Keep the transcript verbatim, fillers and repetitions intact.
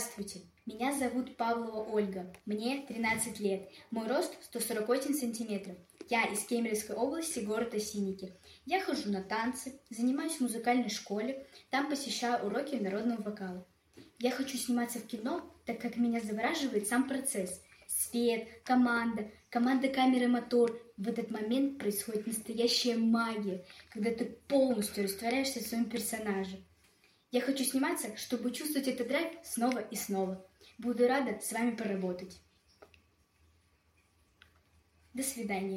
Здравствуйте, меня зовут Павлова Ольга, мне тринадцать лет, мой рост сто сорок восемь сантиметров. Я из Кемеровской области, город Осинники. Я хожу на танцы, занимаюсь в музыкальной школе, там посещаю уроки народного вокала. Я хочу сниматься в кино, так как меня завораживает сам процесс. Свет, команда, команда камеры, мотор. В этот момент происходит настоящая магия, когда ты полностью растворяешься в своем персонаже. Я хочу сниматься, чтобы чувствовать этот драйв снова и снова. Буду рада с вами поработать. До свидания.